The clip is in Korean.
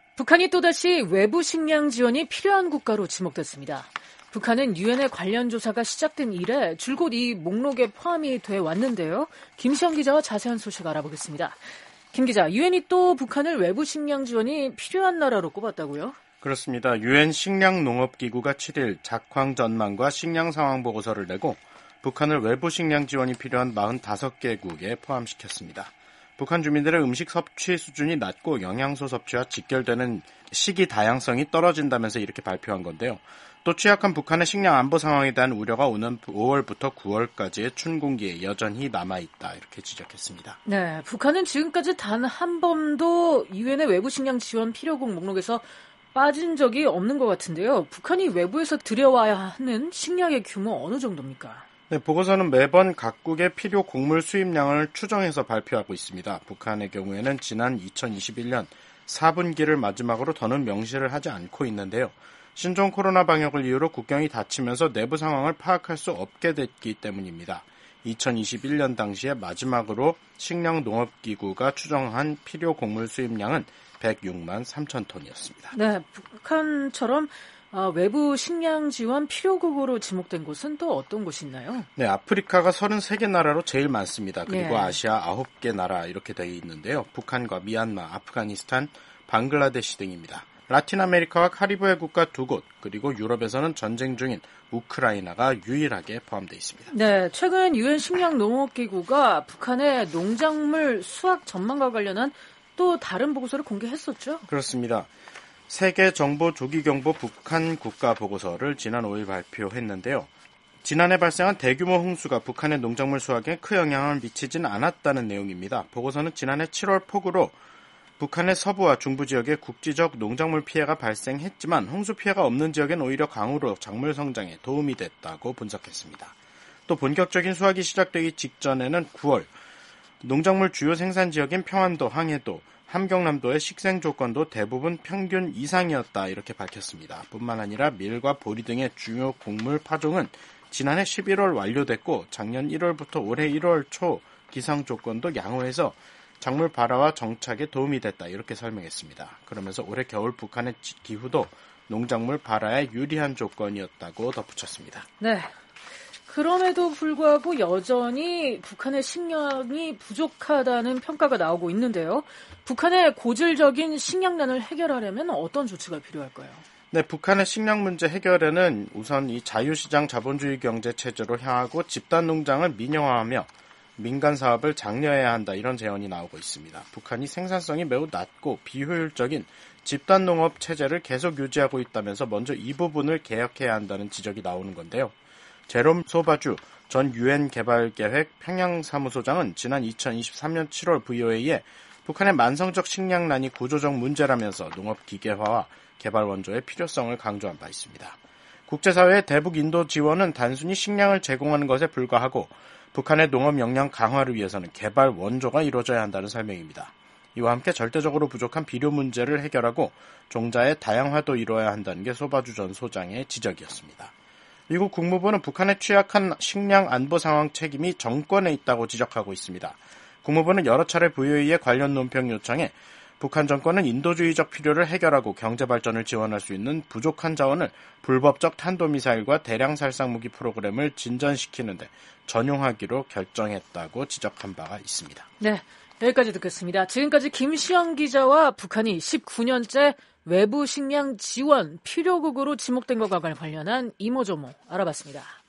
북한이 또다시 외부 식량 지원이 필요한 국가로 지목됐습니다. 북한은 유엔의 관련 조사가 시작된 이래 줄곧 이 목록에 포함이 돼 왔는데요. 김시영 기자와 자세한 소식 알아보겠습니다. 김 기자, 유엔이 또 북한을 외부 식량 지원이 필요한 나라로 꼽았다고요? 그렇습니다. 유엔 식량농업기구가 7일 작황 전망과 식량 상황 보고서를 내고 북한을 외부 식량 지원이 필요한 45개국에 포함시켰습니다. 북한 주민들의 음식 섭취 수준이 낮고 영양소 섭취와 직결되는 식이 다양성이 떨어진다면서 이렇게 발표한 건데요. 또 취약한 북한의 식량 안보 상황에 대한 우려가 오는 5월부터 9월까지의 춘공기에 여전히 남아있다 이렇게 지적했습니다. 네, 북한은 지금까지 단 한 번도 유엔의 외부 식량 지원 필요국 목록에서 빠진 적이 없는 것 같은데요. 북한이 외부에서 들여와야 하는 식량의 규모 어느 정도입니까? 네, 보고서는 매번 각국의 필요 곡물 수입량을 추정해서 발표하고 있습니다. 북한의 경우에는 지난 2021년 4분기를 마지막으로 더는 명시를 하지 않고 있는데요. 신종 코로나 방역을 이유로 국경이 닫히면서 내부 상황을 파악할 수 없게 됐기 때문입니다. 2021년 당시에 마지막으로 식량농업기구가 추정한 필요 곡물 수입량은 106만 3천 톤이었습니다. 네, 북한처럼 외부 식량 지원 필요국으로 지목된 곳은 또 어떤 곳이 있나요? 네, 아프리카가 33개 나라로 제일 많습니다. 그리고 네. 아시아 9개 나라 이렇게 되어 있는데요. 북한과 미얀마, 아프가니스탄, 방글라데시 등입니다. 라틴 아메리카와 카리브해 국가 2곳, 그리고 유럽에서는 전쟁 중인 우크라이나가 유일하게 포함되어 있습니다. 네, 최근 유엔 식량농업기구가 북한의 농작물 수확 전망과 관련한 또 다른 보고서를 공개했었죠? 그렇습니다. 세계 정보 조기 경보 북한 국가 보고서를 지난 5일 발표했는데요. 지난해 발생한 대규모 홍수가 북한의 농작물 수확에 큰 영향을 미치진 않았다는 내용입니다. 보고서는 지난해 7월 폭우로 북한의 서부와 중부 지역에 국지적 농작물 피해가 발생했지만 홍수 피해가 없는 지역엔 오히려 강우로 작물 성장에 도움이 됐다고 분석했습니다. 또 본격적인 수확이 시작되기 직전에는 9월 농작물 주요 생산 지역인 평안도, 항해도, 함경남도의 식생 조건도 대부분 평균 이상이었다 이렇게 밝혔습니다. 뿐만 아니라 밀과 보리 등의 주요 곡물 파종은 지난해 11월 완료됐고 작년 1월부터 올해 1월 초 기상 조건도 양호해서 작물 발화와 정착에 도움이 됐다 이렇게 설명했습니다. 그러면서 올해 겨울 북한의 기후도 농작물 발화에 유리한 조건이었다고 덧붙였습니다. 네. 그럼에도 불구하고 여전히 북한의 식량이 부족하다는 평가가 나오고 있는데요. 북한의 고질적인 식량난을 해결하려면 어떤 조치가 필요할까요? 네, 북한의 식량 문제 해결에는 우선 이 자유시장 자본주의 경제 체제로 향하고 집단 농장을 민영화하며 민간 사업을 장려해야 한다 이런 제언이 나오고 있습니다. 북한이 생산성이 매우 낮고 비효율적인 집단 농업 체제를 계속 유지하고 있다면서 먼저 이 부분을 개혁해야 한다는 지적이 나오는 건데요. 제롬 소바주 전 유엔 개발계획 평양사무소장은 지난 2023년 7월 VOA에 북한의 만성적 식량난이 구조적 문제라면서 농업 기계화와 개발 원조의 필요성을 강조한 바 있습니다. 국제사회의 대북 인도 지원은 단순히 식량을 제공하는 것에 불과하고 북한의 농업 역량 강화를 위해서는 개발 원조가 이루어져야 한다는 설명입니다. 이와 함께 절대적으로 부족한 비료 문제를 해결하고 종자의 다양화도 이루어야 한다는 게 소바주 전 소장의 지적이었습니다. 미국 국무부는 북한의 취약한 식량 안보 상황 책임이 정권에 있다고 지적하고 있습니다. 국무부는 여러 차례 VOA에 관련 논평 요청에 북한 정권은 인도주의적 필요를 해결하고 경제발전을 지원할 수 있는 부족한 자원을 불법적 탄도미사일과 대량 살상무기 프로그램을 진전시키는 데 전용하기로 결정했다고 지적한 바가 있습니다. 네, 여기까지 듣겠습니다. 지금까지 김시영 기자와 북한이 19년째 외부 식량 지원 필요국으로 지목된 것과 관련한 이모저모 알아봤습니다.